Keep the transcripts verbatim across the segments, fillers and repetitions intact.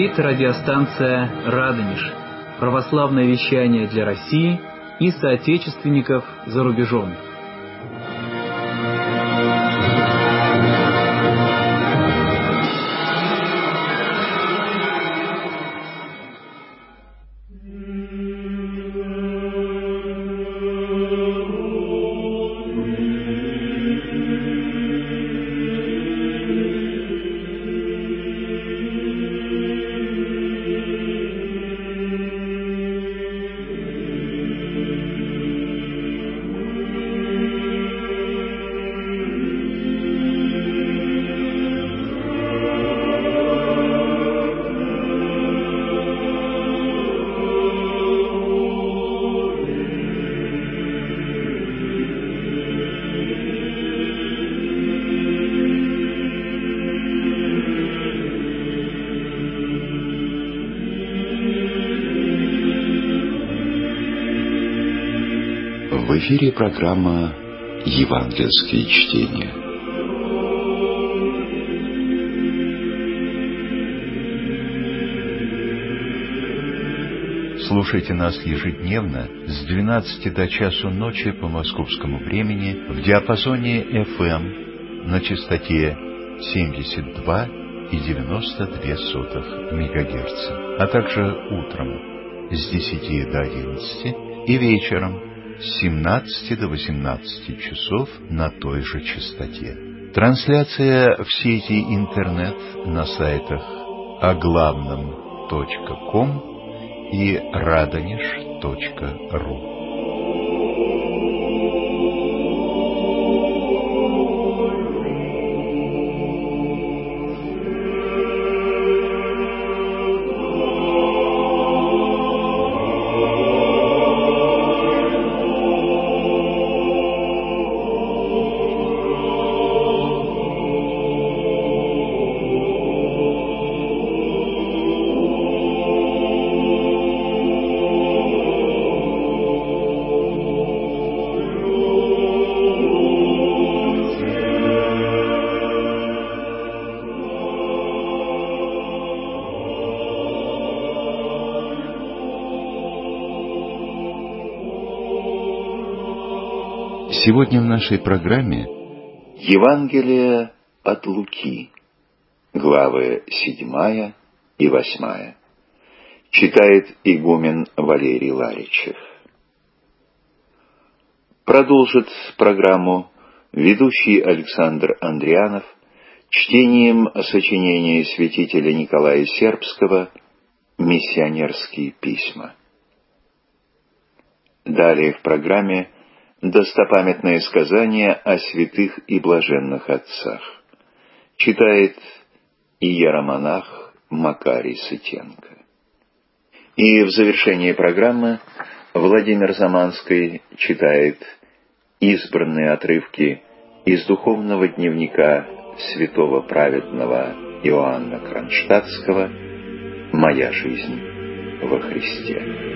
Говорит радиостанция «Радонеж». Православное вещание для России и соотечественников за рубежом. В эфире программа «Евангельские чтения». Слушайте нас ежедневно с двенадцати до часу ночи по московскому времени в диапазоне эф эм на частоте семьдесят два и девяносто две сотых мегагерца, а также утром с десяти до одиннадцати и вечером с семнадцати до восемнадцати часов на той же частоте. Трансляция в сети интернет на сайтах о главном точка ком и радонеж точка ру. Сегодня в нашей программе Евангелие от Луки, главы седьмая и восьмая. Читает игумен Валерий Ларичев. Продолжит программу ведущий Александр Андрианов чтением сочинения святителя Николая Сербского «Миссионерские письма». Далее в программе достопамятное сказание о святых и блаженных отцах. Читает иеромонах Макарий Сытенко. И в завершении программы Владимир Заманский читает избранные отрывки из духовного дневника святого праведного Иоанна Кронштадтского «Моя жизнь во Христе».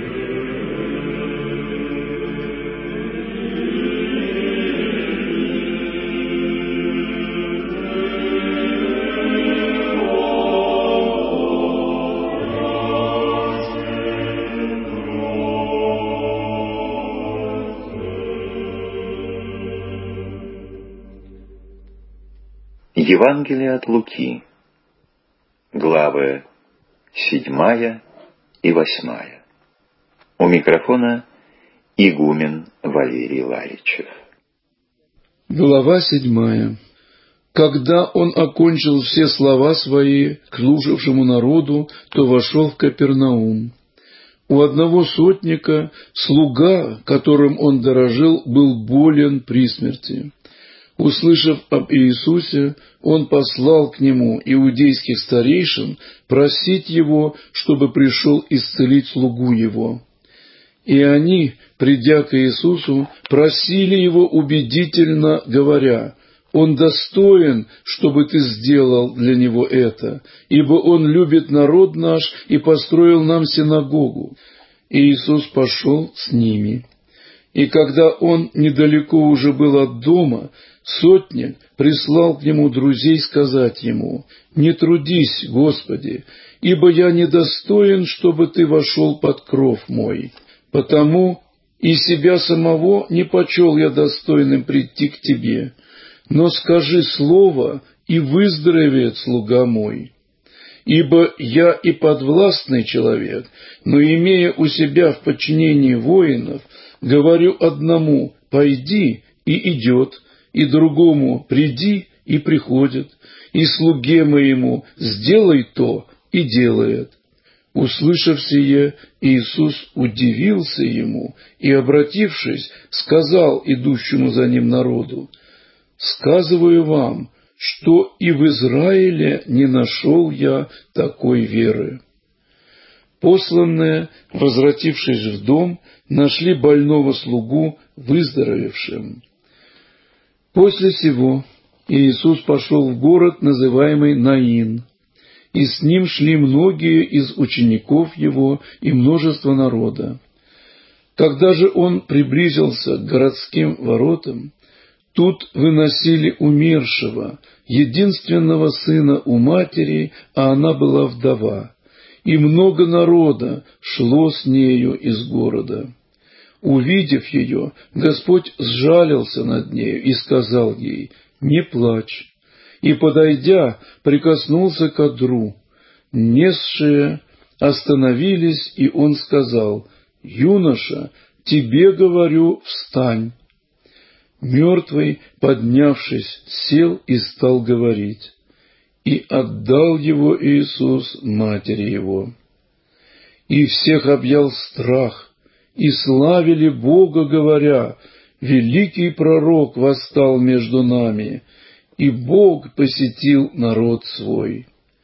Евангелие от Луки, главы седьмая и восьмая. У микрофона игумен Валерий Ларичев. Глава седьмая. Когда он окончил все слова свои к слушавшему народу, то вошел в Капернаум. У одного сотника слуга, которым он дорожил, был болен при смерти. Услышав об Иисусе, он послал к нему иудейских старейшин просить его, чтобы пришел исцелить слугу его. И они, придя к Иисусу, просили его убедительно, говоря: «Он достоин, чтобы ты сделал для него это, ибо он любит народ наш и построил нам синагогу». И Иисус пошел с ними. И когда он недалеко уже был от дома, сотник прислал к нему друзей сказать ему: «Не трудись, Господи, ибо я недостоин, чтобы ты вошел под кров мой. Потому и себя самого не почел я достойным прийти к тебе. Но скажи слово, и выздоровеет слуга мой. Ибо я и подвластный человек, но, имея у себя в подчинении воинов, говорю одному: пойди, и идет, и другому: приди, и приходит, и слуге моему: сделай то, и делает». Услышав сие, Иисус удивился ему и, обратившись, сказал идущему за ним народу: «Сказываю вам, что и в Израиле не нашел я такой веры». Посланные, возвратившись в дом, нашли больного слугу выздоровевшим. После сего Иисус пошел в город, называемый Наин, и с ним шли многие из учеников его и множество народа. Когда же он приблизился к городским воротам, тут выносили умершего, единственного сына у матери, а она была вдова, и много народа шло с нею из города. Увидев ее, Господь сжалился над нею и сказал ей: «Не плачь». И, подойдя, прикоснулся к одру. Несшие остановились, и он сказал: «Юноша, тебе говорю, встань». Мертвый, поднявшись, сел и стал говорить. И отдал его Иисус матери его. И всех объял страх, и славили Бога, говоря: «Великий пророк восстал между нами, и Бог посетил народ свой».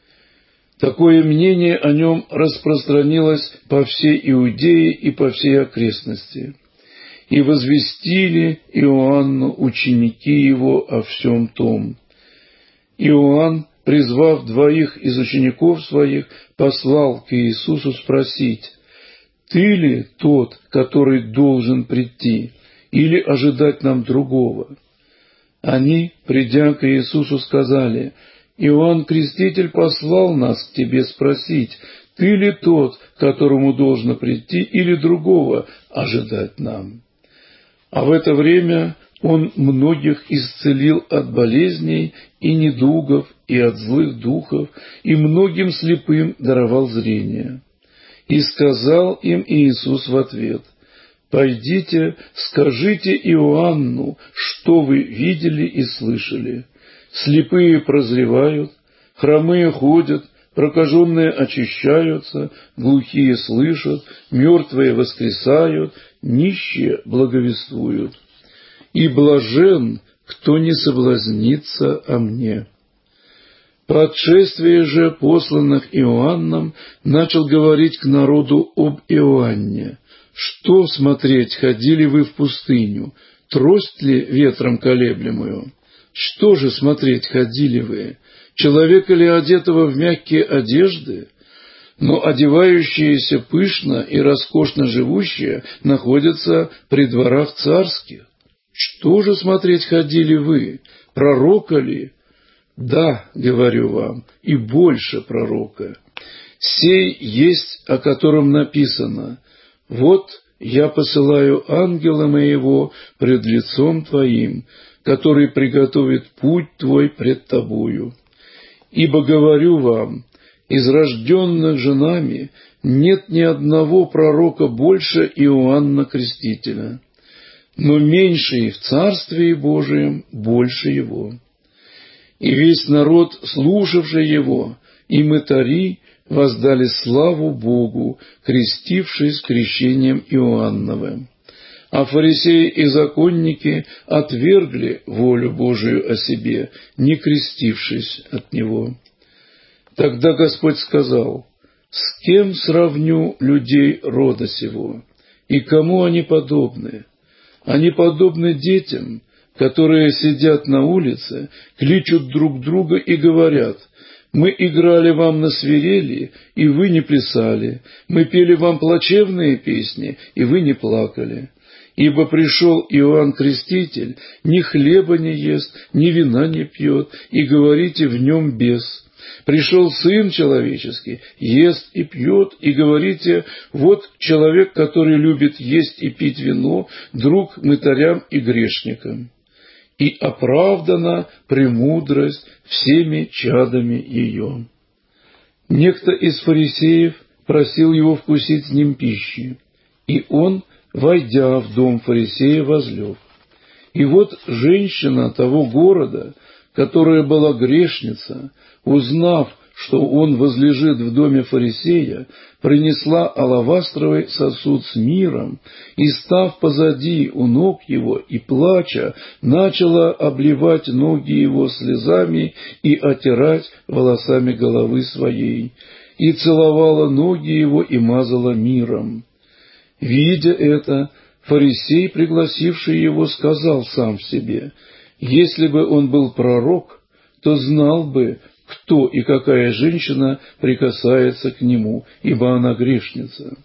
Такое мнение о нем распространилось по всей Иудее и по всей окрестности. И возвестили Иоанну ученики его о всем том. Иоанн, призвав двоих из учеников своих, послал к Иисусу спросить: «Ты ли тот, который должен прийти, или ожидать нам другого?» Они, придя к Иисусу, сказали: «Иоанн Креститель послал нас к тебе спросить, ты ли тот, которому должно прийти, или другого ожидать нам?» А в это время он многих исцелил от болезней и недугов, и от злых духов, и многим слепым даровал зрение. И сказал им Иисус в ответ: «Пойдите, скажите Иоанну, что вы видели и слышали. Слепые прозревают, хромые ходят, прокаженные очищаются, глухие слышат, мертвые воскресают, нищие благовествуют. И блажен, кто не соблазнится о мне». По отшествии же посланных Иоанном начал говорить к народу об Иоанне: «Что смотреть ходили вы в пустыню? Трость ли ветром колеблемую? Что же смотреть ходили вы? Человека ли, одетого в мягкие одежды? Но одевающиеся пышно и роскошно живущие находятся при дворах царских. Что же смотреть ходили вы? Пророка ли? Да, говорю вам, и больше пророка. Сей есть, о котором написано: «Вот я посылаю ангела моего пред лицом твоим, который приготовит путь твой пред тобою. Ибо говорю вам, из рожденных женами нет ни одного пророка больше Иоанна Крестителя, но меньший в Царстве Божием больше его». И весь народ, слушавший его, и мытари воздали славу Богу, крестившись крещением Иоанновым. А фарисеи и законники отвергли волю Божию о себе, не крестившись от него. Тогда Господь сказал: «С кем сравню людей рода сего, и кому они подобны? Они подобны детям, которые сидят на улице, кличут друг друга и говорят: мы играли вам на свирели, и вы не плясали, мы пели вам плачевные песни, и вы не плакали. Ибо пришел Иоанн Креститель, ни хлеба не ест, ни вина не пьет, и говорите, в нем бес. Пришел Сын Человеческий, ест и пьет, и говорите, вот человек, который любит есть и пить вино, друг мытарям и грешникам. И оправдана премудрость всеми чадами ее. Некто из фарисеев просил его вкусить с ним пищи, и он, войдя в дом фарисея, возлег. И вот женщина того города, которая была грешница, узнав, что он возлежит в доме фарисея, принесла алавастровый сосуд с миром и, став позади у ног его и плача, начала обливать ноги его слезами и отирать волосами головы своей, и целовала ноги его и мазала миром. Видя это, фарисей, пригласивший его, сказал сам себе: если бы он был пророк, то знал бы, кто и какая женщина прикасается к нему, ибо она грешница.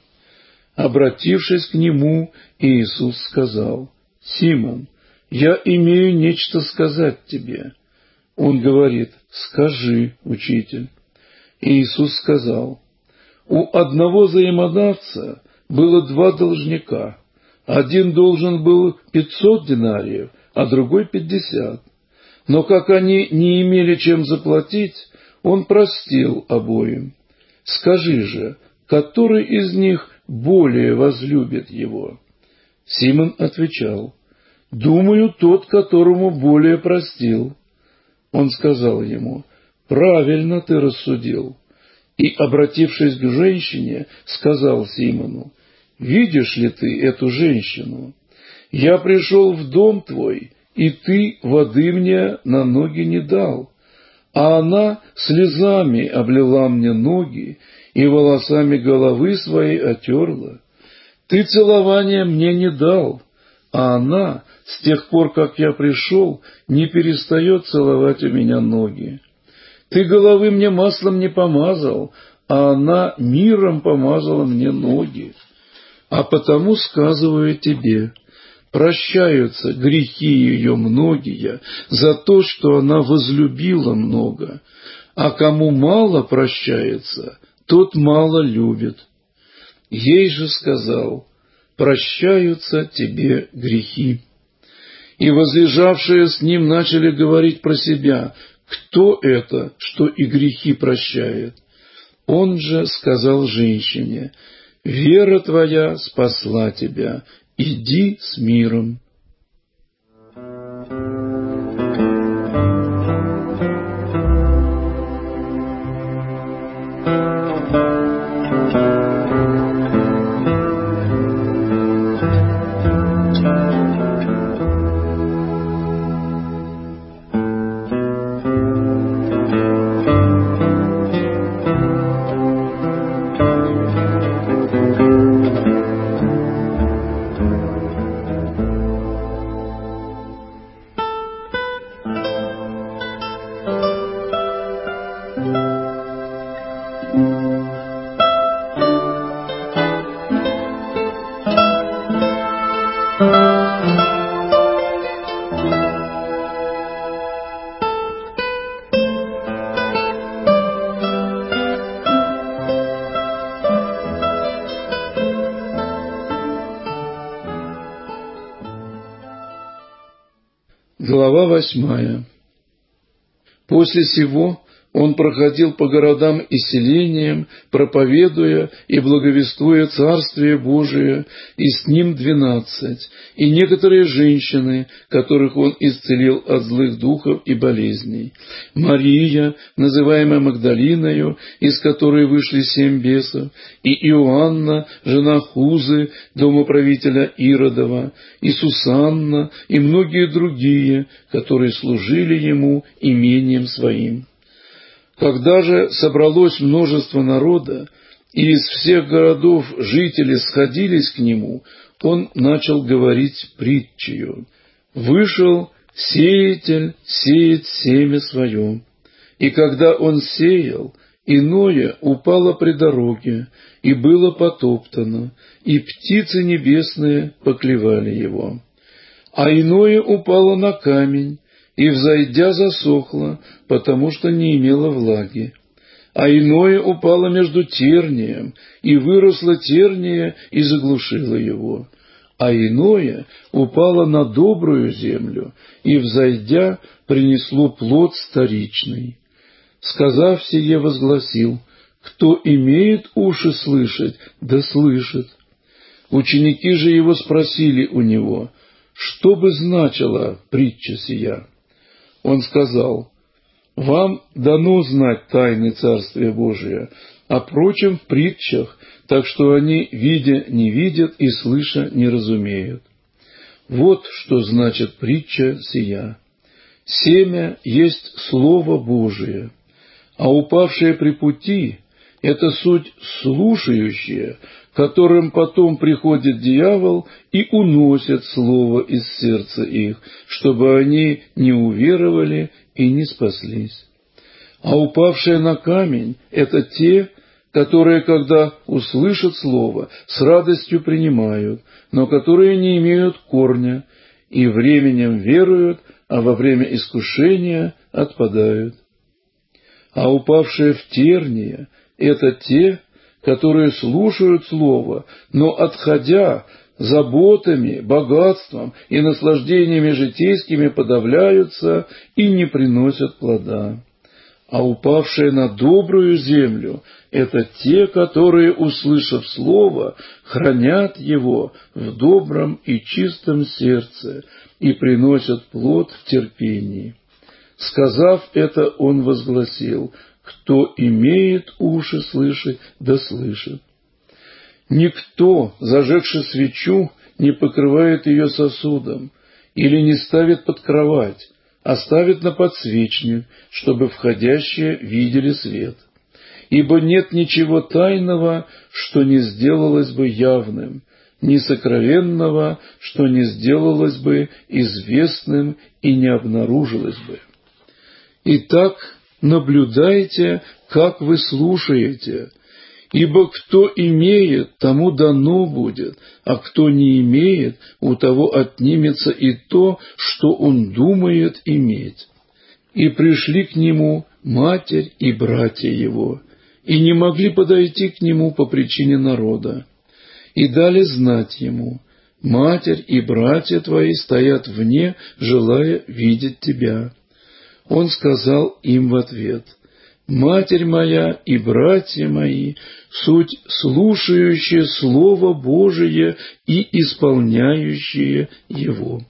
Обратившись к нему, Иисус сказал: «Симон, я имею нечто сказать тебе». Он говорит: «Скажи, учитель». Иисус сказал: «У одного взаимодавца было два должника. Один должен был пятьсот динариев, а другой пятьдесят. Но как они не имели чем заплатить, он простил обоим. Скажи же, который из них более возлюбит его?» Симон отвечал: «Думаю, тот, которому более простил». Он сказал ему: «Правильно ты рассудил». И, обратившись к женщине, сказал Симону: «Видишь ли ты эту женщину? Я пришел в дом твой, и ты воды мне на ноги не дал, а она слезами облила мне ноги и волосами головы своей отерла. Ты целования мне не дал, а она, с тех пор, как я пришел, не перестает целовать у меня ноги. Ты головы мне маслом не помазал, а она миром помазала мне ноги. А потому сказываю тебе, прощаются грехи ее многие за то, что она возлюбила много, а кому мало прощается, тот мало любит. Ей же сказал: прощаются тебе грехи. И возлежавшие с ним начали говорить про себя: кто это, что и грехи прощает? Он же сказал женщине: вера твоя спасла тебя, иди с миром. Глава восьмая. После сего он проходил по городам и селениям, проповедуя и благовествуя Царствие Божие, и с ним двенадцать, и некоторые женщины, которых он исцелил от злых духов и болезней. Мария, называемая Магдалиною, из которой вышли семь бесов, и Иоанна, жена Хузы, домоправителя Иродова, и Сусанна, и многие другие, которые служили ему имением своим. Когда же собралось множество народа, и из всех городов жители сходились к нему, он начал говорить притчею: «Вышел сеятель сеять семя свое, и когда он сеял, иное упало при дороге, и было потоптано, и птицы небесные поклевали его. А иное упало на камень, и, взойдя, засохло, потому что не имело влаги. А иное упало между тернием, и выросло терния, и заглушило его. А иное упало на добрую землю, и, взойдя, принесло плод сторичный. Сказав сие, возгласил: кто имеет уши слышать, да слышит. Ученики же его спросили у него: что бы значила притча сия? Он сказал: вам дано знать тайны Царствия Божия, а прочим в притчах, так что они, видя, не видят, и слыша, не разумеют. Вот что значит притча сия. Семя есть Слово Божие, а упавшее при пути — это суть слушающие, которым потом приходит дьявол и уносит слово из сердца их, чтобы они не уверовали и не спаслись. А упавшие на камень — это те, которые, когда услышат слово, с радостью принимают, но которые не имеют корня, и временем веруют, а во время искушения отпадают. А упавшие в терния — это те, которые слушают слово, но, отходя, заботами, богатством и наслаждениями житейскими подавляются и не приносят плода. А упавшие на добрую землю — это те, которые, услышав слово, хранят его в добром и чистом сердце и приносят плод в терпении. Сказав это, он возгласил: кто имеет уши слышать, да слышит. Никто, зажегши свечу, не покрывает ее сосудом или не ставит под кровать, а ставит на подсвечник, чтобы входящие видели свет. Ибо нет ничего тайного, что не сделалось бы явным, ни сокровенного, что не сделалось бы известным и не обнаружилось бы. Итак, наблюдайте, как вы слушаете, ибо кто имеет, тому дано будет, а кто не имеет, у того отнимется и то, что он думает иметь. И пришли к нему матерь и братья его, и не могли подойти к нему по причине народа, и дали знать ему: матерь и братья твои стоят вне, желая видеть тебя. Он сказал им в ответ: матерь моя и братья мои — суть слушающие Слово Божие и исполняющие его.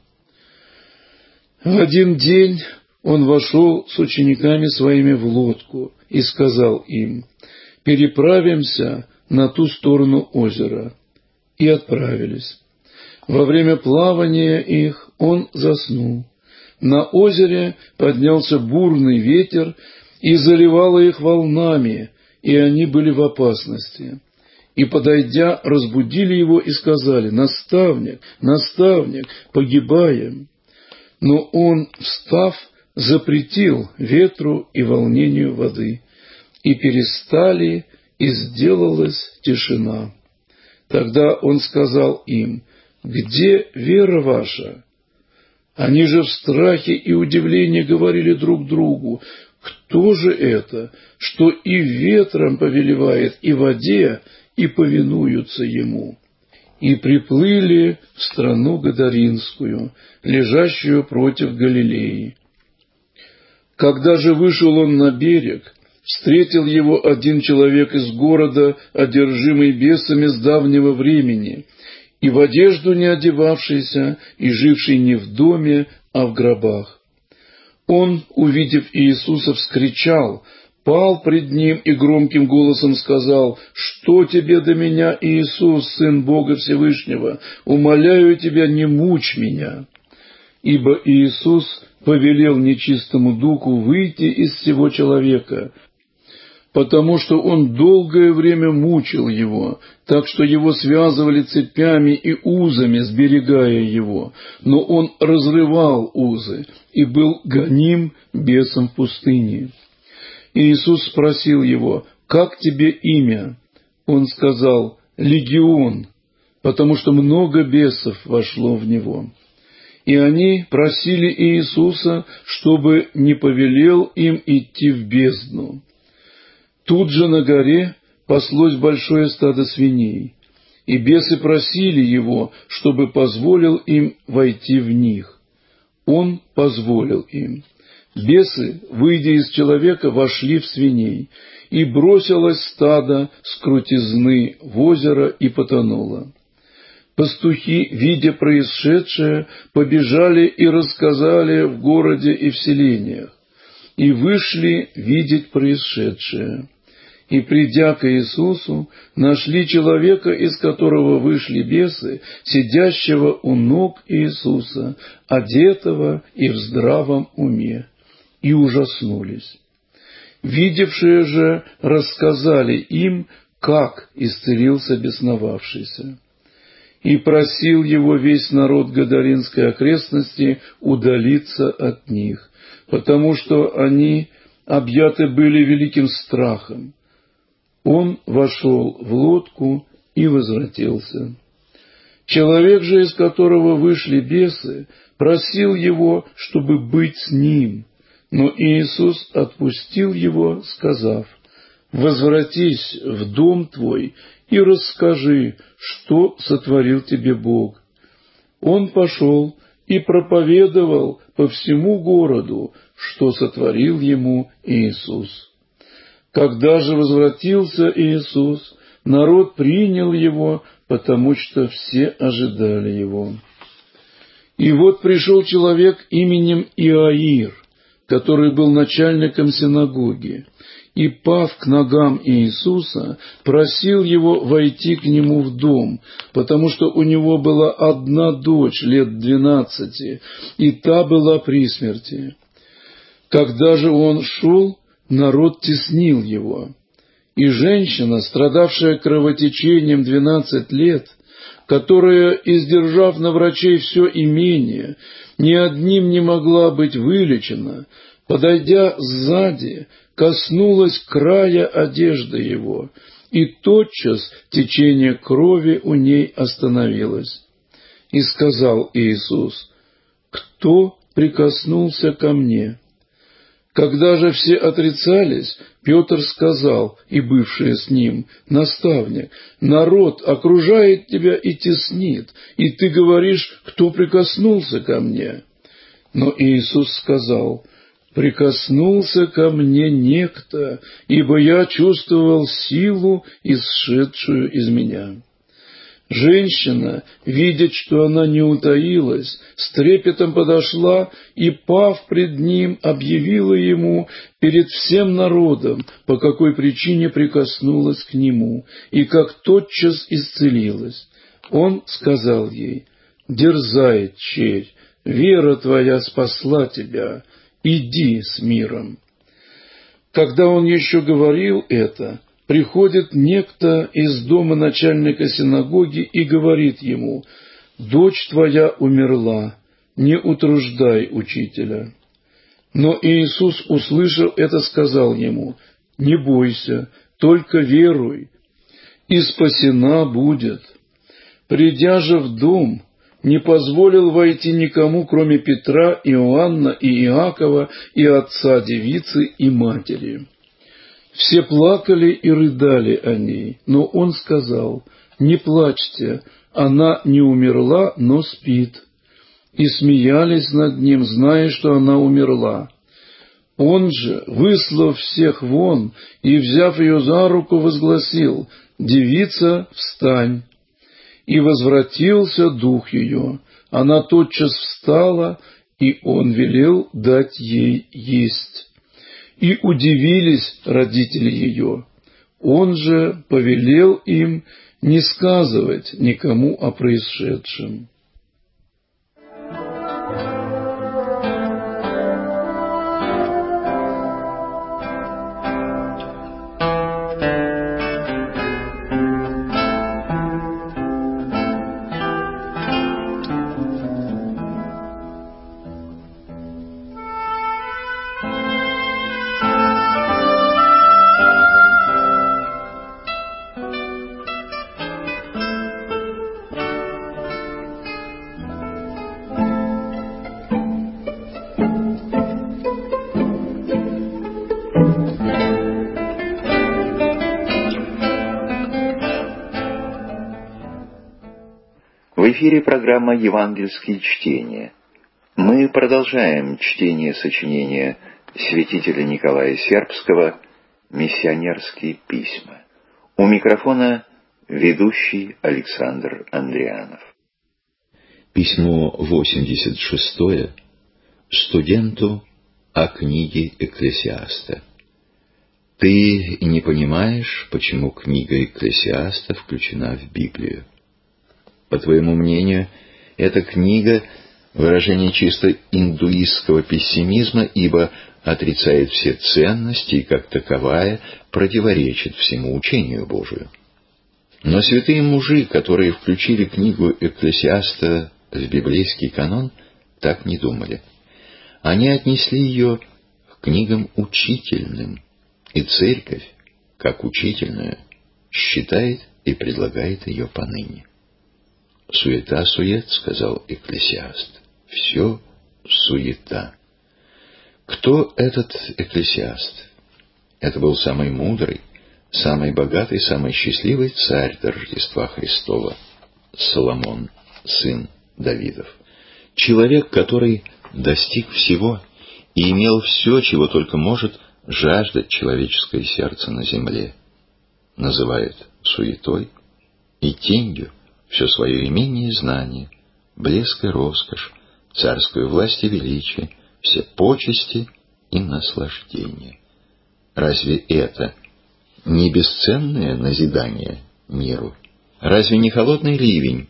В один день он вошел с учениками своими в лодку и сказал им: переправимся на ту сторону озера. И отправились. Во время плавания их он заснул. На озере поднялся бурный ветер и заливало их волнами, и они были в опасности. И, подойдя, разбудили его и сказали: «Наставник, наставник, погибаем». Но он, встав, запретил ветру и волнению воды, и перестали, и сделалась тишина. Тогда он сказал им: «Где вера ваша?» Они же в страхе и удивлении говорили друг другу: «Кто же это, что и ветром повелевает, и воде, и повинуются ему?» И приплыли в страну Гадаринскую, лежащую против Галилеи. Когда же вышел он на берег, встретил его один человек из города, одержимый бесами с давнего времени, и в одежду не одевавшийся, и живший не в доме, а в гробах. Он, увидев Иисуса, вскричал, пал пред ним и громким голосом сказал: «Что тебе до меня, Иисус, Сын Бога Всевышнего? Умоляю тебя, не мучь меня». Ибо Иисус повелел нечистому духу выйти из сего человека, потому что он долгое время мучил его, так что его связывали цепями и узами, сберегая его, но он разрывал узы и был гоним бесом в пустыне. Иисус спросил его: «Как тебе имя?» Он сказал: «Легион», потому что много бесов вошло в него. И они просили Иисуса, чтобы не повелел им идти в бездну. Тут же на горе паслось большое стадо свиней, и бесы просили его, чтобы позволил им войти в них. Он позволил им. Бесы, выйдя из человека, вошли в свиней, и бросилось стадо с крутизны в озеро и потонуло. Пастухи, видя происшедшее, побежали и рассказали в городе и в селениях, и вышли видеть происшедшее. И, придя к Иисусу, нашли человека, из которого вышли бесы, сидящего у ног Иисуса, одетого и в здравом уме, и ужаснулись. Видевшие же рассказали им, как исцелился бесновавшийся. И просил его весь народ Гадаринской окрестности удалиться от них, потому что они объяты были великим страхом. Он вошел в лодку и возвратился. Человек же, из которого вышли бесы, просил его, чтобы быть с ним, но Иисус отпустил его, сказав: «Возвратись в дом твой и расскажи, что сотворил тебе Бог». Он пошел и проповедовал по всему городу, что сотворил ему Иисус. Когда же возвратился Иисус, народ принял его, потому что все ожидали его. И вот пришел человек именем Иаир, который был начальником синагоги, и, пав к ногам Иисуса, просил его войти к нему в дом, потому что у него была одна дочь лет двенадцати, и та была при смерти. Когда же он шел, народ теснил его. И женщина, страдавшая кровотечением двенадцать лет, которая, издержав на врачей все имение, ни одним не могла быть вылечена, подойдя сзади, коснулась края одежды его, и тотчас течение крови у ней остановилось. И сказал Иисус: «Кто прикоснулся ко мне?» Когда же все отрицались, Петр сказал, и бывшие с ним: «Наставник, народ окружает тебя и теснит, и ты говоришь: кто прикоснулся ко мне?» Но Иисус сказал: «Прикоснулся ко мне некто, ибо я чувствовал силу, исшедшую из меня». Женщина, видя, что она не утаилась, с трепетом подошла и, пав пред ним, объявила ему перед всем народом, по какой причине прикоснулась к нему, и как тотчас исцелилась. Он сказал ей: «Дерзай, черь, вера твоя спасла тебя, иди с миром». Когда он еще говорил это, приходит некто из дома начальника синагоги и говорит ему: «Дочь твоя умерла, не утруждай учителя». Но Иисус, услышав это, сказал ему: «Не бойся, только веруй, и спасена будет». Придя же в дом, не позволил войти никому, кроме Петра, Иоанна и Иакова, и отца девицы и матери. Все плакали и рыдали о ней, но он сказал: «Не плачьте, она не умерла, но спит». И смеялись над ним, зная, что она умерла. Он же, выслав всех вон и, взяв ее за руку, возгласил: «Девица, встань!» И возвратился дух ее. Она тотчас встала, и он велел дать ей есть. И удивились родители ее. Он же повелел им не сказывать никому о происшедшем. В эфире программа «Евангельские чтения». Мы продолжаем чтение сочинения святителя Николая Сербского «Миссионерские письма». У микрофона ведущий Александр Андрианов. Письмо восемьдесят шестое студенту о книге Экклесиаста. Ты не понимаешь, почему книга Экклесиаста включена в Библию. По твоему мнению, эта книга — выражение чисто индуистского пессимизма, ибо отрицает все ценности и, как таковая, противоречит всему учению Божию. Но святые мужи, которые включили книгу Экклесиаста в библейский канон, так не думали. Они отнесли ее к книгам учительным, и церковь, как учительную, считает и предлагает ее поныне. «Суета-сует», — сказал Экклесиаст, — «все суета». Кто этот Экклесиаст? Это был самый мудрый, самый богатый, самый счастливый царь до Рождества Христова, Соломон, сын Давидов. Человек, который достиг всего и имел все, чего только может жаждать человеческое сердце на земле, называет суетой и тенью все свое имение и знание, блеск и роскошь, царскую власть и величие, все почести и наслаждения. Разве это не бесценное назидание миру? Разве не холодный ливень,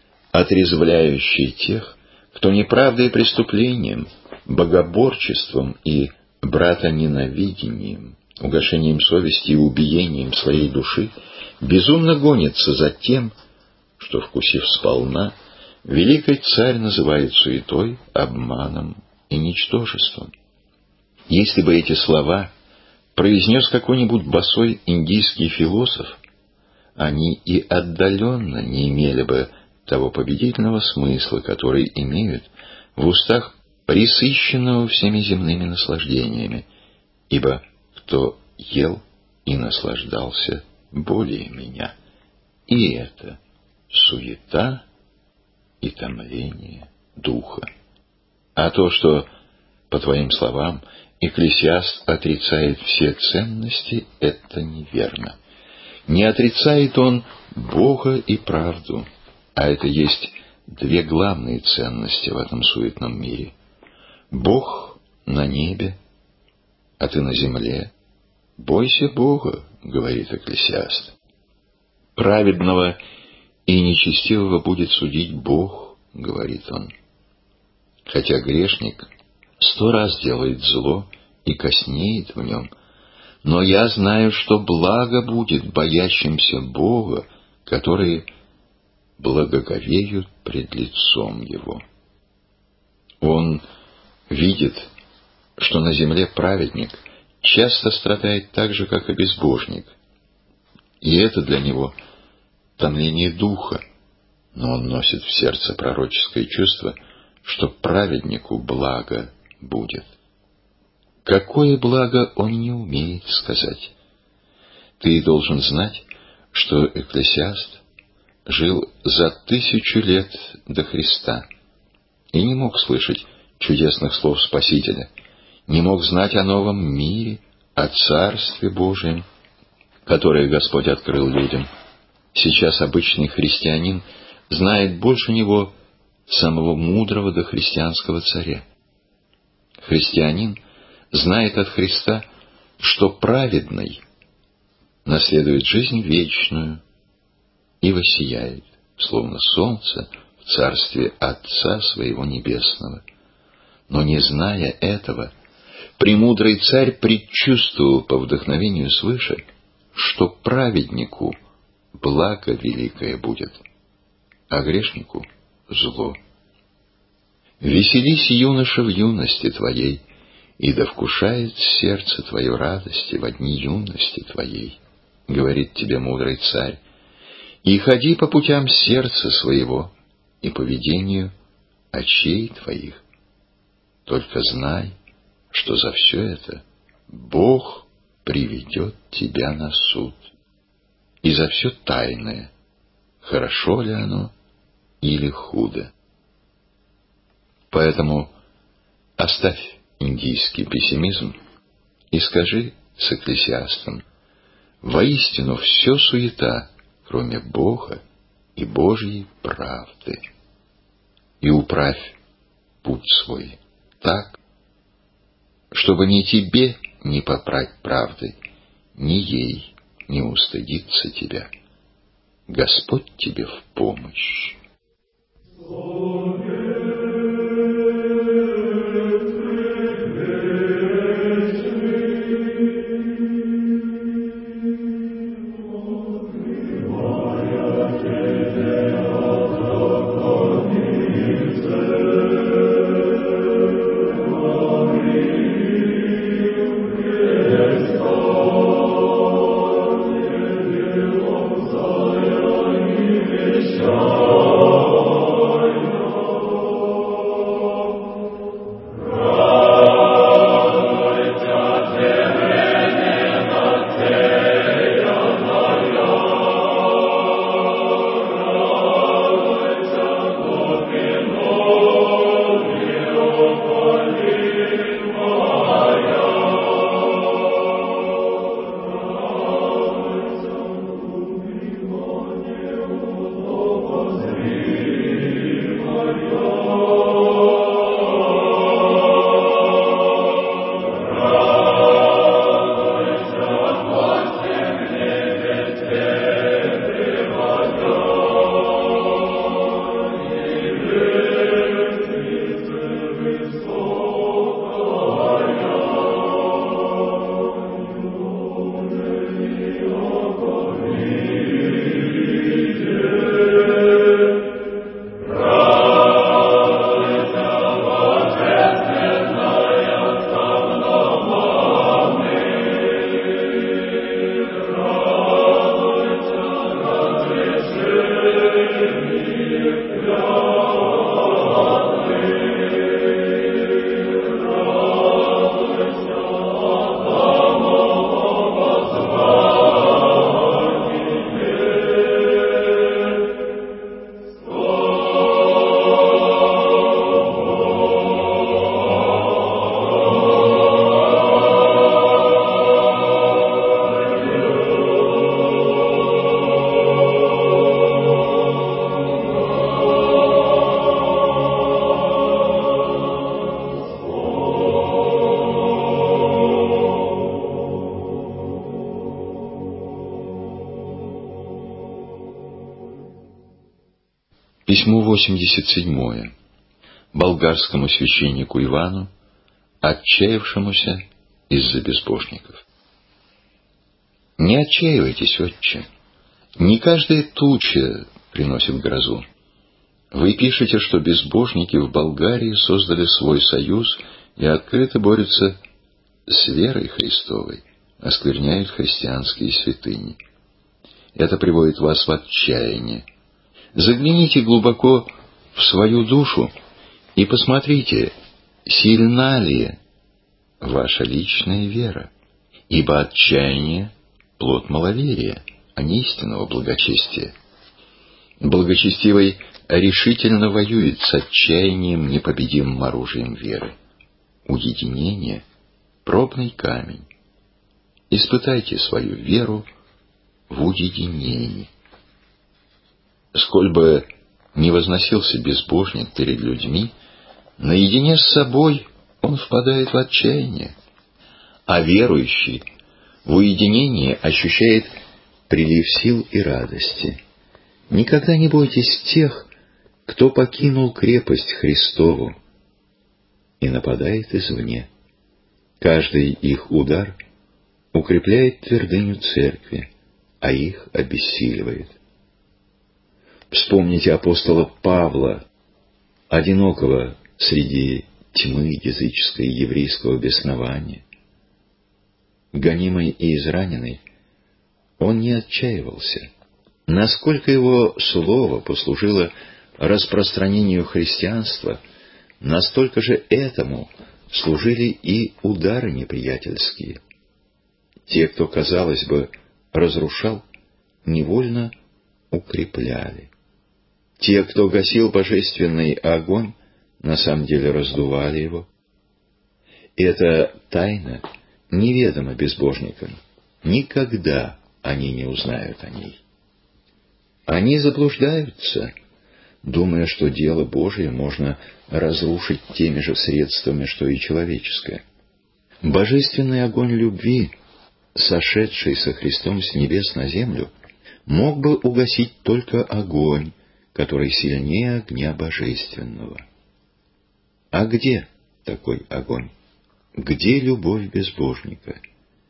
отрезвляющий тех, кто неправдой и преступлением, богоборчеством и братоненавидением, угошением совести и убиением своей души безумно гонится за тем, что, вкусив сполна, великий царь называет суетой, обманом и ничтожеством? Если бы эти слова произнес какой-нибудь босой индийский философ, они и отдаленно не имели бы того победительного смысла, который имеют в устах пресыщенного всеми земными наслаждениями, ибо кто ел и наслаждался более меня, и это суета и томление духа. А то, что, по твоим словам, Экклесиаст отрицает все ценности, это неверно. Не отрицает он Бога и правду, а это есть две главные ценности в этом суетном мире. Бог на небе, а ты на земле. Бойся Бога, говорит Экклесиаст. Праведного и нечестивого будет судить Бог, говорит он. Хотя грешник сто раз делает зло и коснеет в нем, но я знаю, что благо будет боящимся Бога, которые благоговеют пред лицом Его. Он видит, что на земле праведник часто страдает так же, как и безбожник, и это для него томление духа, но он носит в сердце пророческое чувство, что праведнику благо будет. Какое благо он не умеет сказать. Ты должен знать, что Экклесиаст жил за тысячу лет до Христа и не мог слышать чудесных слов Спасителя, не мог знать о новом мире, о Царстве Божьем, которое Господь открыл людям. Сейчас обычный христианин знает больше него самого мудрого дохристианского царя. Христианин знает от Христа, что праведный наследует жизнь вечную и воссияет, словно солнце в царстве Отца Своего Небесного. Но не зная этого, премудрый царь предчувствовал по вдохновению свыше, что праведнику благо великое будет, а грешнику зло. Веселись, юноша, в юности твоей, и да вкушает сердце твое радости во дни юности твоей, говорит тебе мудрый царь, и ходи по путям сердца своего и по ведению очей твоих. Только знай, что за все это Бог приведет тебя на суд. И за все тайное, хорошо ли оно или худо. Поэтому оставь индийский пессимизм и скажи с Экклесиастом: воистину все суета, кроме Бога и Божьей правды. И управь путь свой так, чтобы ни тебе не попрать правды, ни ей не устыдиться тебя. Господь тебе в помощь. Письмо восемьдесят седьмое. Болгарскому священнику Ивану, отчаявшемуся из-за безбожников. Не отчаивайтесь, отче. Не каждая туча приносит грозу. Вы пишете, что безбожники в Болгарии создали свой союз и открыто борются с верой Христовой, оскверняют христианские святыни. Это приводит вас в отчаяние. Загляните глубоко в свою душу и посмотрите, сильна ли ваша личная вера, ибо отчаяние — плод маловерия, а не истинного благочестия. Благочестивый решительно воюет с отчаянием непобедимым оружием веры. Уединение — пробный камень. Испытайте свою веру в уединении. Сколь бы ни возносился безбожник перед людьми, наедине с собой он впадает в отчаяние, а верующий в уединении ощущает прилив сил и радости. Никогда не бойтесь тех, кто покинул крепость Христову и нападает извне. Каждый их удар укрепляет твердыню церкви, а их обессиливает. Вспомните апостола Павла, одинокого среди тьмы языческой и еврейского беснования. Гонимый и израненный, он не отчаивался. Насколько его слово послужило распространению христианства, настолько же этому служили и удары неприятельские. Те, кто, казалось бы, разрушал, невольно укрепляли. Те, кто гасил божественный огонь, на самом деле раздували его. Эта тайна неведома безбожникам. Никогда они не узнают о ней. Они заблуждаются, думая, что дело Божие можно разрушить теми же средствами, что и человеческое. Божественный огонь любви, сошедший со Христом с небес на землю, мог бы угасить только огонь, который сильнее огня божественного. А где такой огонь? Где любовь безбожника?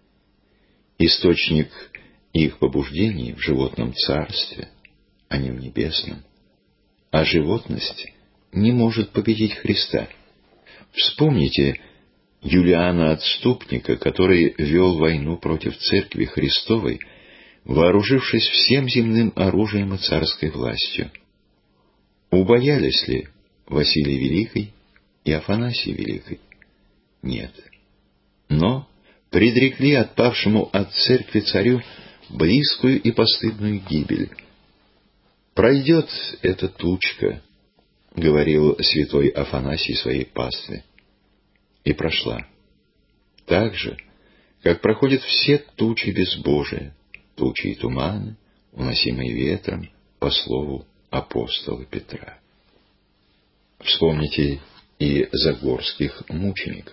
Источник их побуждений в животном царстве, а не в небесном. А животность не может победить Христа. Вспомните Юлиана Отступника, который вел войну против Церкви Христовой, вооружившись всем земным оружием и царской властью. Убоялись ли Василий Великий и Афанасий Великий? Нет. Но предрекли отпавшему от церкви царю близкую и постыдную гибель. «Пройдет эта тучка», — говорил святой Афанасий своей пастве. И прошла. Так же, как проходят все тучи безбожия, тучи и туманы, уносимые ветром по слову апостола Петра. Вспомните и загорских мучеников.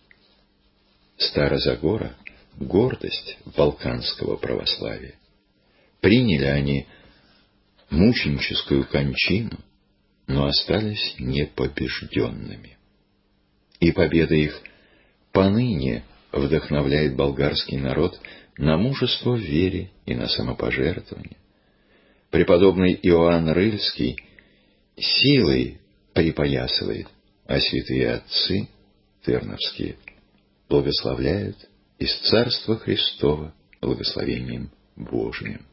Старозагора — гордость балканского православия. Приняли они мученическую кончину, но остались непобежденными. И победа их поныне вдохновляет болгарский народ на мужество в вере и на самопожертвование. Преподобный Иоанн Рыльский силой припоясывает, а святые отцы терновские благословляют из Царства Христова благословением Божиим.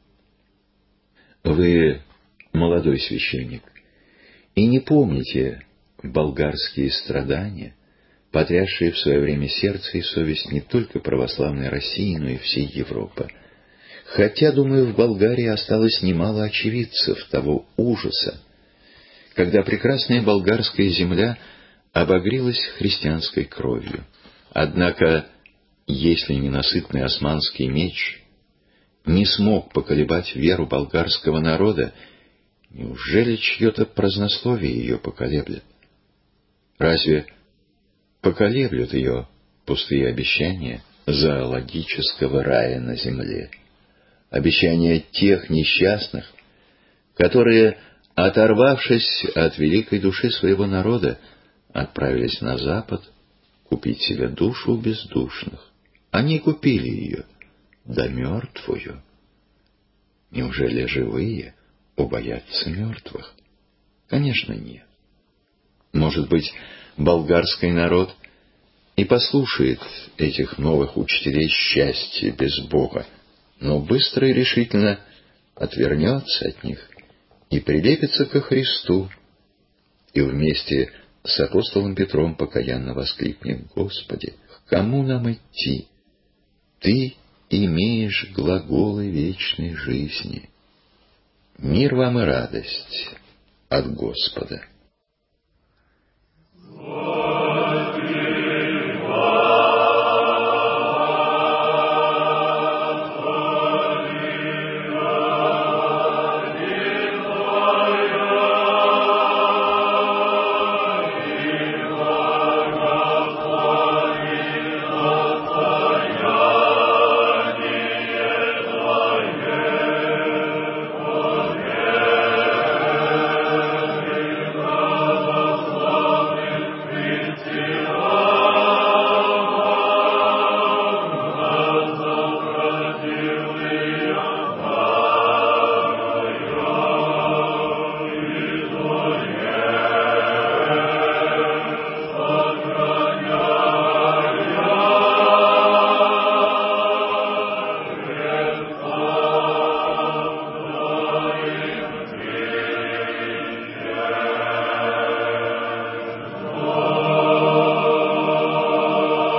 Вы молодой священник, и не помните болгарские страдания, потрясшие в свое время сердце и совесть не только православной России, но и всей Европы. Хотя, думаю, в Болгарии осталось немало очевидцев того ужаса, когда прекрасная болгарская земля обогрелась христианской кровью. Однако, если ненасытный османский меч не смог поколебать веру болгарского народа, неужели чье-то празднословие ее поколеблет? Разве поколеблют ее пустые обещания зоологического рая на земле? Обещания тех несчастных, которые, оторвавшись от великой души своего народа, отправились на запад купить себе душу бездушных. Они купили ее, да мертвую. Неужели живые убоятся мертвых? Конечно, нет. Может быть, болгарский народ и послушает этих новых учителей счастья без Бога, но быстро и решительно отвернется от них и прилепится ко Христу, и вместе с апостолом Петром покаянно воскликнет: «Господи, к кому нам идти? Ты имеешь глаголы вечной жизни». Мир вам и радость от Господа.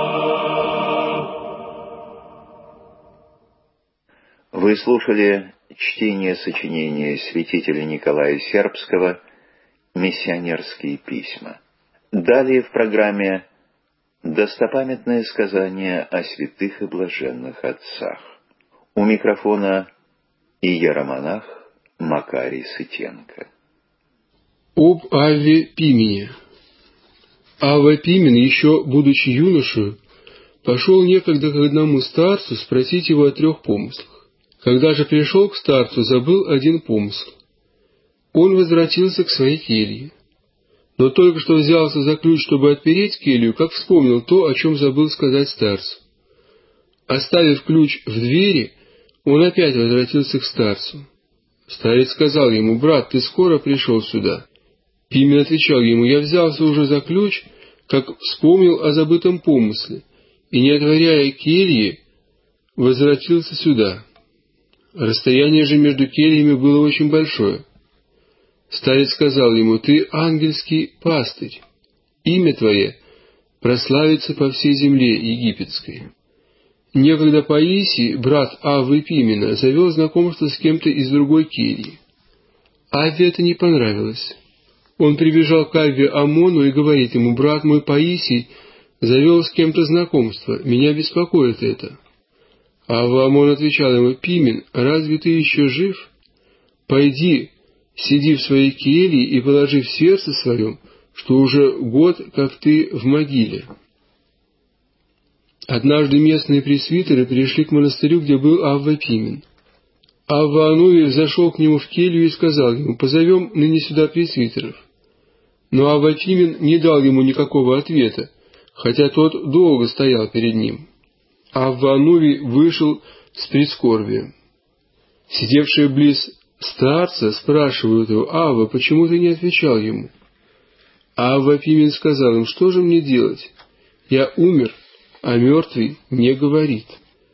Вы слушали чтение сочинения святителя Николая Сербского «Миссионерские письма». Далее в программе достопамятное сказание о святых и блаженных отцах. У микрофона иеромонах Макарий Сытенко. Об Авве Пимене. Авва Пимен, еще будучи юношей, пошел некогда к одному старцу спросить его о трех помыслах. Когда же пришел к старцу, забыл один помысл. Он возвратился к своей келье. Но только что взялся за ключ, чтобы отпереть келью, как вспомнил то, о чем забыл сказать старцу. Оставив ключ в двери, он опять возвратился к старцу. Старец сказал ему: «Брат, ты скоро пришел сюда?» Пимен отвечал ему: «Я взялся уже за ключ, как вспомнил о забытом помысле, и, не отворяя кельи, возвратился сюда». Расстояние же между кельями было очень большое. Старец сказал ему: «Ты ангельский пастырь, имя твое прославится по всей земле египетской». Некогда Паисий, брат Аввы Пимена, завел знакомство с кем-то из другой кельи. Авве это не понравилось. Он прибежал к Авве Амону и говорит ему: «Брат мой Паисий завел с кем-то знакомство, меня беспокоит это». Авва Амон отвечал ему: «Пимен, разве ты еще жив? Пойди, сиди в своей келье и положи в сердце своем, что уже год, как ты в могиле». Однажды местные пресвитеры пришли к монастырю, где был Авва Пимен. Авва Ануви зашел к нему в келью и сказал ему: «Позовем ныне сюда пресвитеров». Но Авва Пимен не дал ему никакого ответа, хотя тот долго стоял перед ним. Авва Ануви вышел с прискорбием. Сидевшие близ старца спрашивают его: «Авва, почему ты не отвечал ему?» Авва Пимен сказал им: «Что же мне делать? Я умер, а мертвый не говорит».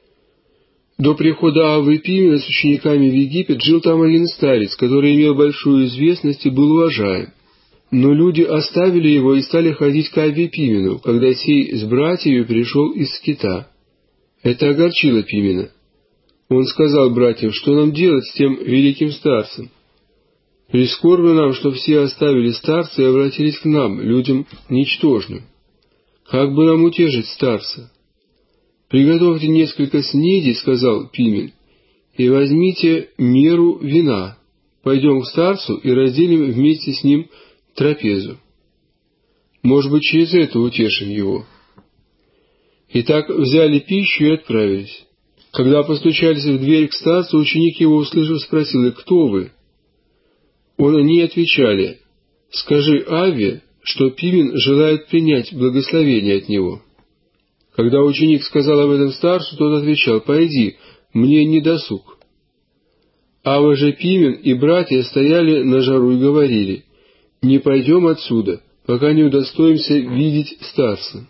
До прихода Аввы Пимена с учениками в Египет жил там один старец, который имел большую известность и был уважаем. Но люди оставили его и стали ходить к Авве Пимену, когда сей с братьями пришел из скита. Это огорчило Пимена. Он сказал братьям: «Что нам делать с тем великим старцем? Прискорбно нам, что все оставили старца и обратились к нам, людям ничтожным. Как бы нам утешить старца?» «Приготовьте несколько снедей, — сказал Пимен, — и возьмите меру вина. Пойдем к старцу и разделим вместе с ним трапезу. Может быть, через это утешим его». Итак, взяли пищу и отправились. Когда постучались в дверь к старцу, ученик его, услышав, спросил: «Кто вы?» Он они отвечали: «Скажи Авве, что Пимен желает принять благословение от него». Когда ученик сказал об этом старцу, тот отвечал: «Пойди, мне не досуг». Авва же Пимен и братья стояли на жару и говорили: «Не пойдем отсюда, пока не удостоимся видеть старца».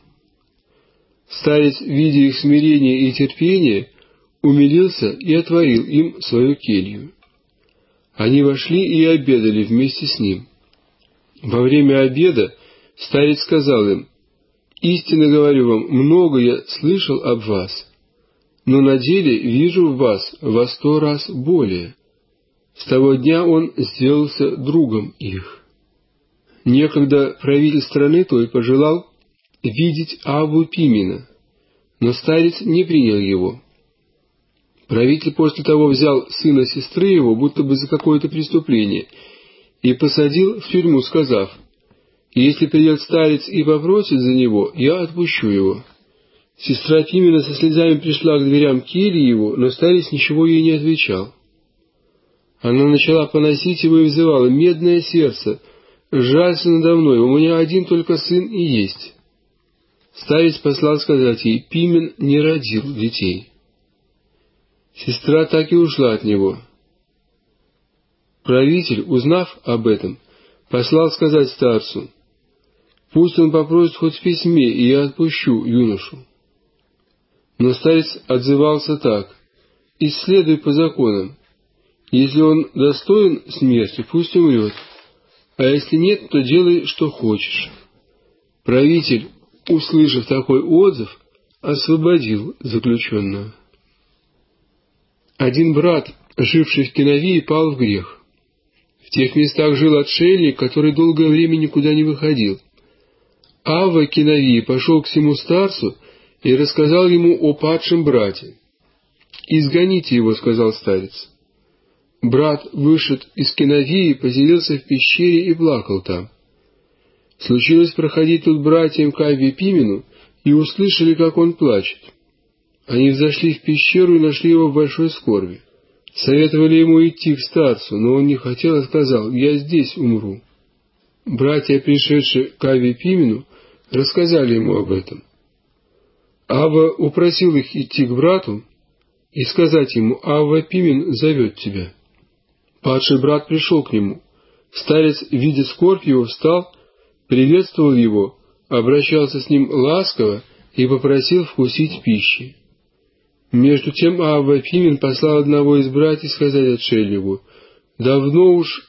Старец, видя их смирение и терпение, умилился и отворил им свою келью. Они вошли и обедали вместе с ним. Во время обеда старец сказал им: «Истинно говорю вам, много я слышал об вас, но на деле вижу в вас во сто раз более». С того дня он сделался другом их. Некогда правитель страны той пожелал видеть Авву Пимена, но старец не принял его. Правитель после того взял сына сестры его, будто бы за какое-то преступление, и посадил в тюрьму, сказав: «Если придет старец и попросит за него, я отпущу его». Сестра Пимена со слезами пришла к дверям кельи его, но старец ничего ей не отвечал. Она начала поносить его и взывала: «Медное сердце, жалься надо мной, у меня один только сын и есть». Старец послал сказать ей: «Пимен не родил детей». Сестра так и ушла от него. Правитель, узнав об этом, послал сказать старцу: «Пусть он попросит хоть в письме, и я отпущу юношу». Но старец отзывался так: «Исследуй по законам. Если он достоин смерти, пусть умрет, а если нет, то делай, что хочешь». Правитель, услышав такой отзыв, освободил заключенного. Один брат живший в Кинавии, пал в грех. В тех местах жил отшельник, который долгое время никуда не выходил. Авва Кинавии пошел к сему старцу и рассказал ему о падшем брате. «Изгоните его», — сказал старец. Брат, вышед из Кинавии, поселился в пещере и плакал там. Случилось проходить тут братьям к Авве Пимену, и услышали, как он плачет. Они взошли в пещеру и нашли его в большой скорби. Советовали ему идти к старцу, но он не хотел и сказал: «Я здесь умру». Братья, пришедшие к Авве Пимену, рассказали ему об этом. Авва упросил их идти к брату и сказать ему: «Авва Пимен зовет тебя». Падший брат пришел к нему. Старец, видя скорбь его, встал, приветствовал его, обращался с ним ласково и попросил вкусить пищи. Между тем Авва Пимен послал одного из братьев сказать отшельнику: «Давно уж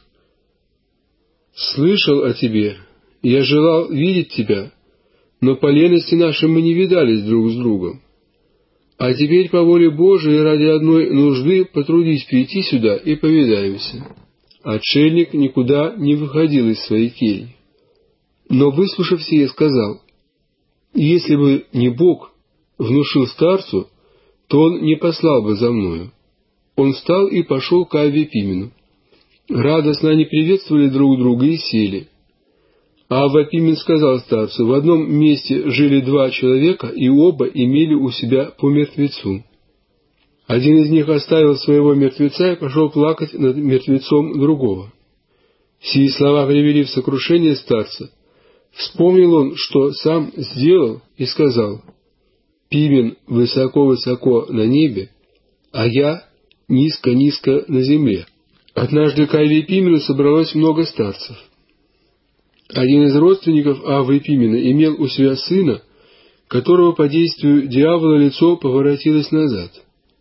слышал о тебе, я желал видеть тебя, но по лености нашей мы не видались друг с другом. А теперь по воле Божией ради одной нужды потрудись прийти сюда и повидаемся». Отшельник никуда не выходил из своей кельи. Но, выслушав сие, сказал: «Если бы не Бог внушил старцу, то он не послал бы за мною». Он встал и пошел к Авве Пимену. Радостно они приветствовали друг друга и сели. Авва Пимен сказал старцу: «В одном месте жили два человека, и оба имели у себя по мертвецу. Один из них оставил своего мертвеца и пошел плакать над мертвецом другого». Сии слова привели в сокрушение старца. Вспомнил он, что сам сделал, и сказал: «Пимен высоко-высоко на небе, а я низко-низко на земле». Однажды к Авве Пимену собралось много старцев. Один из родственников Аввы Пимена имел у себя сына, которого по действию дьявола лицо поворотилось назад.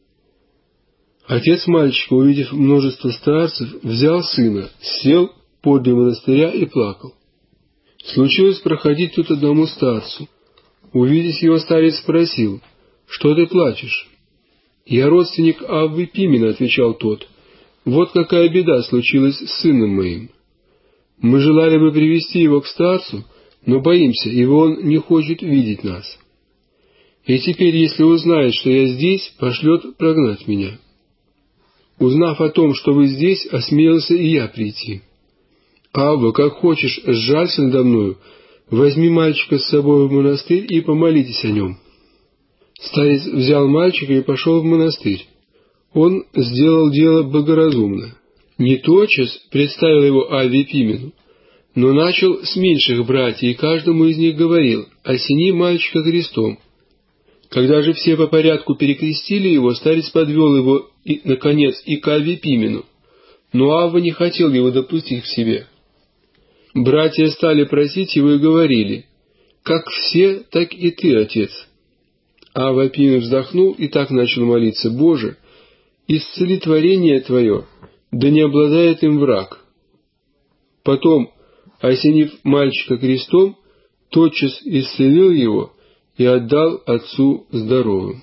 Отец мальчика, увидев множество старцев, взял сына, сел подле монастыря и плакал. Случилось проходить тут одному старцу. Увидев его, старец спросил: «Что ты плачешь?» «Я родственник Аввы Пимена», — отвечал тот. «Вот какая беда случилась с сыном моим. Мы желали бы привести его к старцу, но боимся, ибо он не хочет видеть нас. И теперь, если узнает, что я здесь, пошлет прогнать меня. Узнав о том, что вы здесь, осмелился и я прийти. Авва, как хочешь, сжалься надо мною, возьми мальчика с собой в монастырь и помолитесь о нем». Старец взял мальчика и пошел в монастырь. Он сделал дело благоразумно. Не тотчас представил его Авве Пимену, но начал с меньших братьев, и каждому из них говорил: «Осени мальчика крестом». Когда же все по порядку перекрестили его, старец подвел его, и, наконец, и к Авве Пимену, но Авва не хотел его допустить к себе. Братья стали просить его и говорили: «Как все, так и ты, отец». Авва Пимен вздохнул и так начал молиться: «Боже, исцели творение Твое, да не обладает им враг». Потом, осенив мальчика крестом, тотчас исцелил его и отдал отцу здоровым.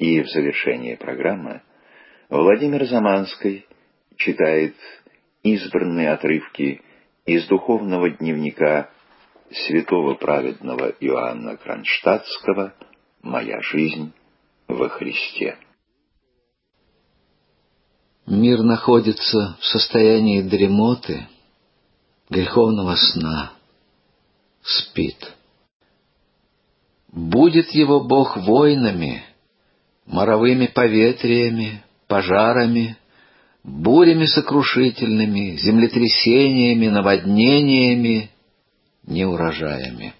И в завершение программы Владимир Заманский читает избранные отрывки из духовного дневника святого праведного Иоанна Кронштадтского «Моя жизнь во Христе». Мир находится в состоянии дремоты, греховного сна, спит. Будет его Бог войнами, моровыми поветриями, пожарами, бурями сокрушительными, землетрясениями, наводнениями, неурожаями.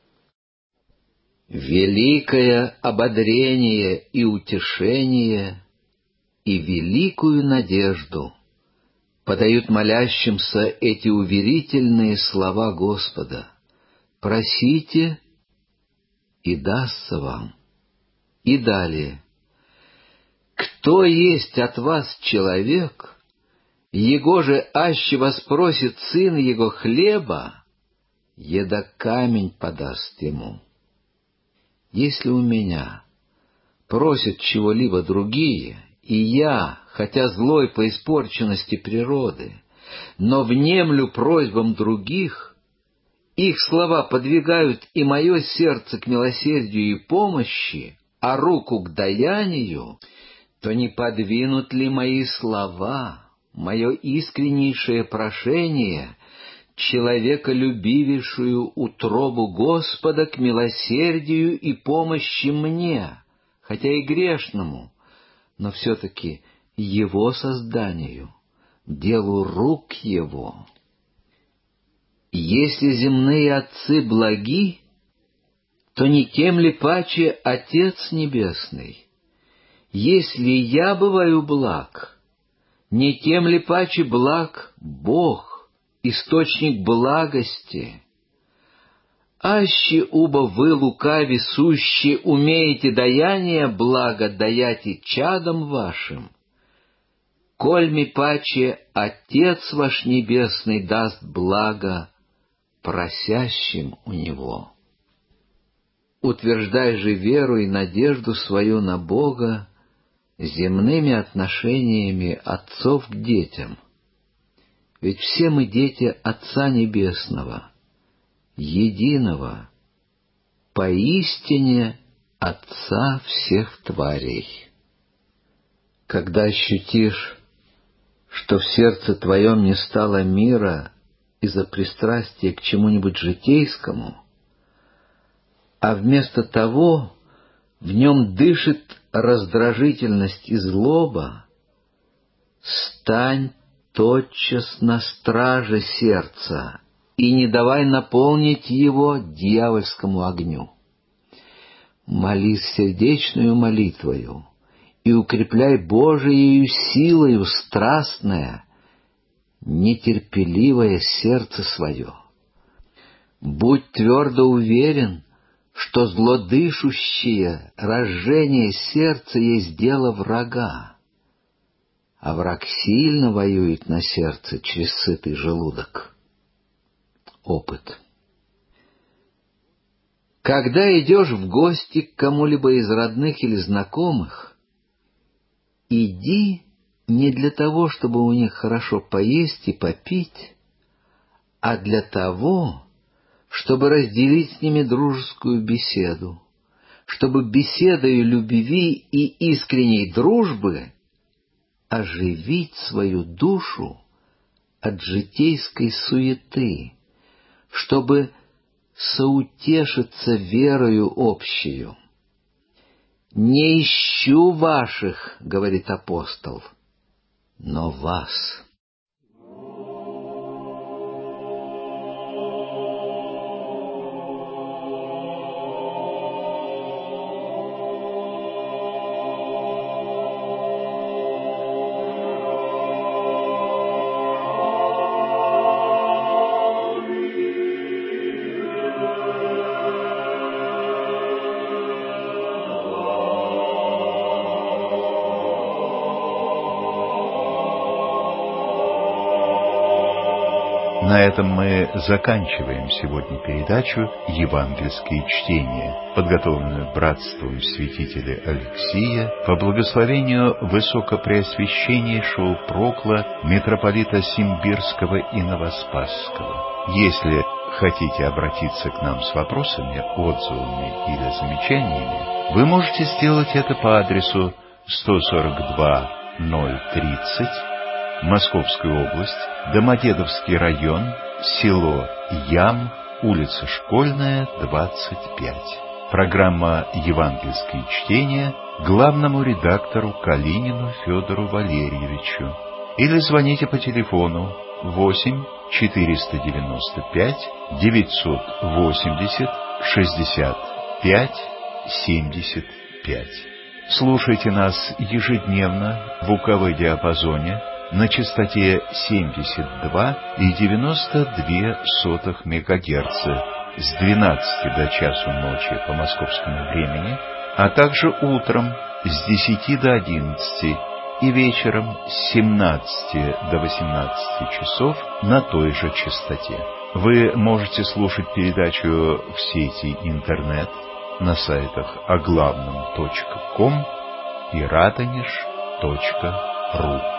Великое ободрение и утешение и великую надежду подают молящимся эти уверительные слова Господа: «Просите, и дастся вам». И далее: «Кто есть от вас человек, его же аще воспросит сын его хлеба, еда камень подаст ему». Если у меня просят чего-либо другие, и я, хотя злой по испорченности природы, но внемлю просьбам других, их слова подвигают и мое сердце к милосердию и помощи, а руку к даянию, то не подвинут ли мои слова, мое искреннейшее прошение, человеколюбивейшую утробу Господа к милосердию и помощи мне, хотя и грешному, но все-таки Его созданию, делу рук Его? Если земные отцы благи, то не тем ли паче Отец Небесный? Если я бываю благ, не тем ли паче благ Бог, источник благости? Аще убо вы, лукави сущи, умеете даяние благо даяти чадам вашим, коль ми паче Отец ваш Небесный даст благо просящим у Него. Утверждай же веру и надежду свою на Бога земными отношениями отцов к детям. Ведь все мы дети Отца Небесного, единого, поистине Отца всех тварей. Когда ощутишь, что в сердце твоем не стало мира из-за пристрастия к чему-нибудь житейскому, а вместо того в нем дышит раздражительность и злоба, стань тотчас на страже сердца и не давай наполнить его дьявольскому огню. Молись сердечную молитвою и укрепляй Божиею силою страстное, нетерпеливое сердце свое. Будь твердо уверен, что злодышущее разжение сердца есть дело врага, а враг сильно воюет на сердце через сытый желудок. Опыт. Когда идешь в гости к кому-либо из родных или знакомых, иди не для того, чтобы у них хорошо поесть и попить, а для того, чтобы разделить с ними дружескую беседу, чтобы беседою любви и искренней дружбы оживить свою душу от житейской суеты, чтобы соутешиться верою общею. «Не ищу ваших, — говорит апостол, — но вас». На этом мы заканчиваем сегодня передачу «Евангельские чтения», подготовленную братством святителя Алексия по благословению Высокопреосвященнейшего Прокла митрополита Симбирского и Новоспасского. Если хотите обратиться к нам с вопросами, отзывами или замечаниями, вы можете сделать это по адресу сто сорок два ноль тридцать, Московская область, Домодедовский район, село Ям, улица Школьная, двадцать пять. Программа «Евангельские чтения» главному редактору Калинину Федору Валерьевичу. Или звоните по телефону восемь четыреста девяносто пять девятьсот восемьдесят шестьдесят пять семьдесят пять. Слушайте нас ежедневно в УКВ-диапазоне на частоте семьдесят два и девяносто две сотых мегагерца с двенадцати до часу ночи по московскому времени, а также утром с десяти до одиннадцати и вечером с семнадцати до восемнадцати часов на той же частоте. Вы можете слушать передачу в сети интернет на сайтах оглавном точка ком и радонеж точка ру.